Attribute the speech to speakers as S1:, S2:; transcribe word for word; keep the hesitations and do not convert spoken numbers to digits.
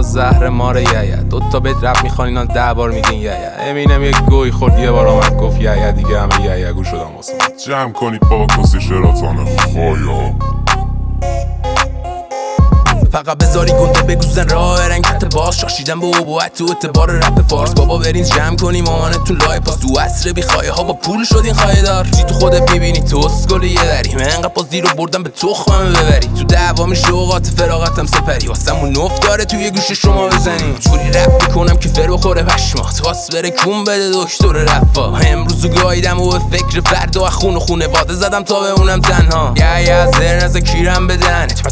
S1: زهر ماره یه دو تا بیت رپ میخوان اینا ده بار میگین یه یه امینم یک گوی خورد یه بار آمد گفت یه یه دیگه همه یه یه گو شدم واسه
S2: جمع کنید بابا کسی شراتان خوایا
S3: فقط بذاری گنده بگوزن راه رنگت باز شاشیدن به عبوت تو اعتبار رپ فارس بابا برین جمع کنیم مامانتون لای پاس تو عصر بی خواهی ها با پول شدین خواهی دار چی تو خودت میبینی تو اسکل یه دری من انقدر پاس دیرو بردم به تخمم ببری تو دعوا میشه اوقات فراغتم سپری واسمون نفت داره توی گوش شما بزنی جوری رپ میکنم که فر بخوره پشمات خواست بره کون بده دکتر رفا امروز گاییدم و به فکر فردا و خون و خونه واده زدم تا به اونم تنها یه یه زر نزا کیرم بدن